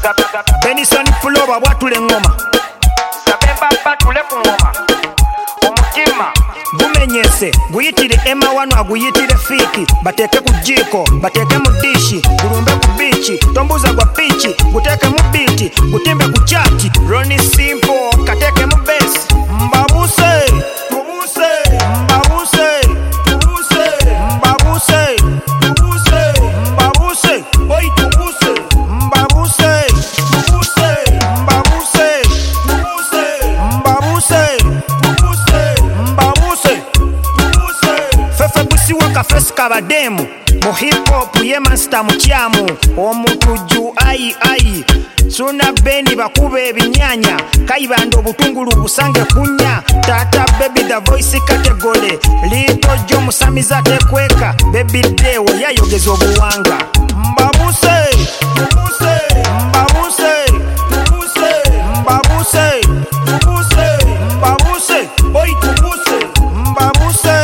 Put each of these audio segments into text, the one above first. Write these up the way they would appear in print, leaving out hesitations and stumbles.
Benison Fuloba bwatule ngoma Zabemba batule ku ngoma omutima gumenyese guyitire ema wano aguyitire fiki bateke ku jiko bateke mu dishi gulumbe ku bichi tombuza gwa pichi guteke mu biti gutimbe ku chati Ronnie Simple kateke mu base mbabuse tubuse mbabuse tubuse mbabuse tubuse mbabuse boy tubuse mbabuse tubuse mbabuse tubuse mbabuse Kafesi kabademu mu hip hop ye master mukyamu omutuju ai Suna Beni bakube ebinyanya kaibanda obutungulu busange kunya Tata baby the voice category Lito jo musamiza tekweka baby dewo yayogeza obuwanga mbabuse mbabuse mbabuse mbabuse mbabuse mbabuse mbabuse boy tubuse mbabuse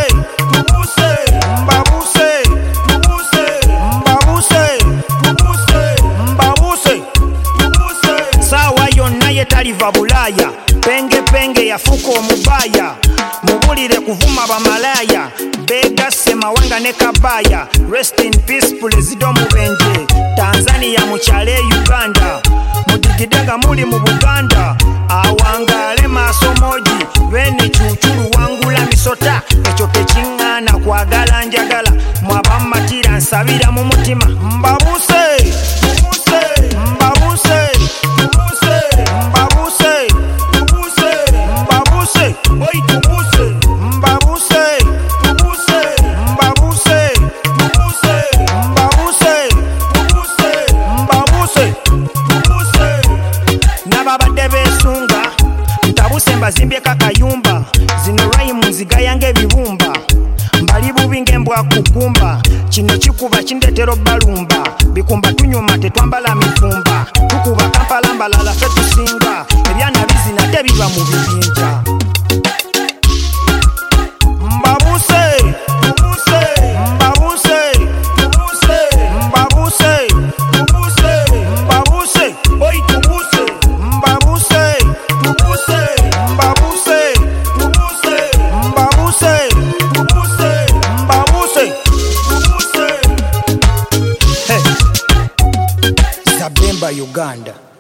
taliva bulaya penge yafuko omubaya mubulire kuvuma bamalaya bega semawanga ne kabaya rest in peace President Mubenje Tanzania muchale Uganda mudigidanga muli mu Buganda awangale masomoji bene chuchuru wangula misota ekyo tekingana kwagala njagala mwabamatira nsabira mu mutima mbabuse Zimbye kakayumba zino rhyme zigayange ebibumba mbali bubi ngembwa kukumba kino kikuba kindetero balumba bikumba tunyuma tetwambala mifumba tukuba Kampala mbalala fe tusinga ebyana bizina tebiba mu bibinja mbabuse mbabuse mbabuse mbabuse mbabuse mbabuse mbabuse boy tubuse mbabuse tubuse Zabemba Uganda